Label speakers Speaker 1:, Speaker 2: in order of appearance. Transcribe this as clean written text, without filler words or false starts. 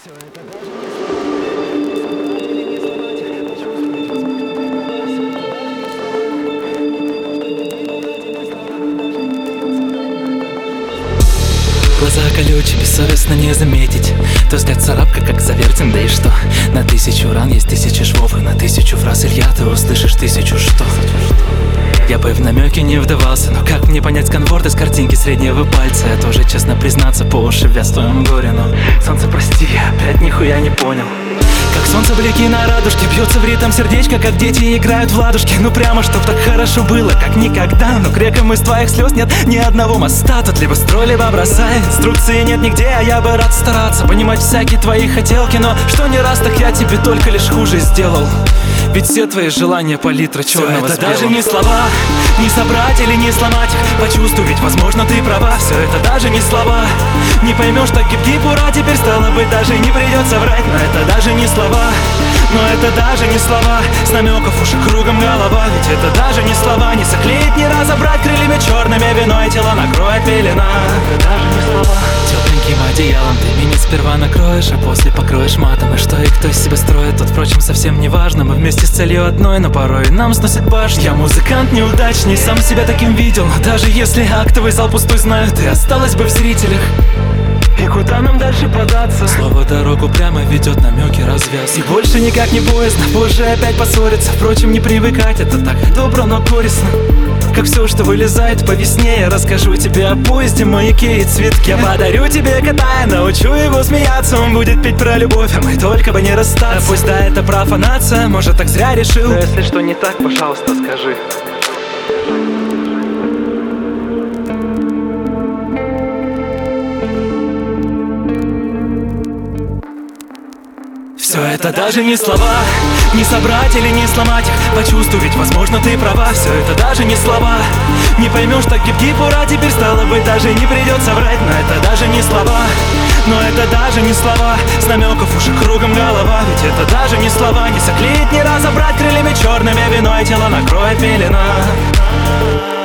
Speaker 1: Все это даже не
Speaker 2: Глаза колючие, бессовестно не заметить. То взгляд царапка, как завертен, да и что? На 1000 ран есть 1000 швов, и на 1000 фраз, Илья, ты услышишь 1000 что? Я бы в намеки не вдавался, но как мне понять сканворд из картинки среднего пальца? Я тоже, честно признаться, по уши вяз в твоем горе, но солнце, прости, я опять нихуя не понял. Как солнце блики на радужке, бьется в ритм сердечко, как дети играют в ладушки. Ну прямо, чтоб так хорошо было, как никогда. Но к рекам из твоих слез нет ни одного моста. Тут либо строй, либо бросай, инструкции нет нигде, а я бы рад стараться понимать всякие твои хотелки. Но что не раз, так я тебе только лишь хуже сделал. Ведь все твои желания палитра черного с белым. Даже не слова, не собрать или не сломать их. Почувствовать, возможно, ты права. Все это даже не слова. Не поймешь, так гиб-гиб, ура, теперь стало быть, даже не придется врать. Но это даже не слова, но это даже не слова. С намеков уши кругом голова. Ведь это даже не слова, не заклеить, не разобрать крыльями черными, виной тело накроет пелена. Это даже не слова. Тепленьким одеялом ты меня сперва накроешь, а после покроешь матом. И что и кто из себя строит, тут, впрочем, совсем не важно. Мы вместе с целью одной, но порой нам сносит башню. Я музыкант неудачный, сам себя таким видел. Но даже если актовый зал пустой, знаю, ты осталась бы в зрителях. И куда нам дальше податься? Слово дорогу прямо ведет, намеки развяз. И больше никак не поздно, позже опять поссориться. Впрочем, не привыкать, это так добро, но горестно. Как все, что вылезает по весне. Я расскажу тебе о поезде, маяке и цветке. Я подарю тебе кота, я научу его смеяться. Он будет петь про любовь, а мы только бы не расстаться. А пусть да, это профанация, может так зря решил. Но если что не так, пожалуйста, скажи. Все это даже не слова, не собрать или не сломать их. Почувствовать, возможно, ты права. Все это даже не слова. Не поймешь, так гиб-гиб, ура, теперь стало быть, даже не придется врать. Но это даже не слова, но это даже не слова. С намеков уши кругом голова. Ведь это даже не слова, не заклеить, не разобрать крыльями черными, виной тело накроет пелена.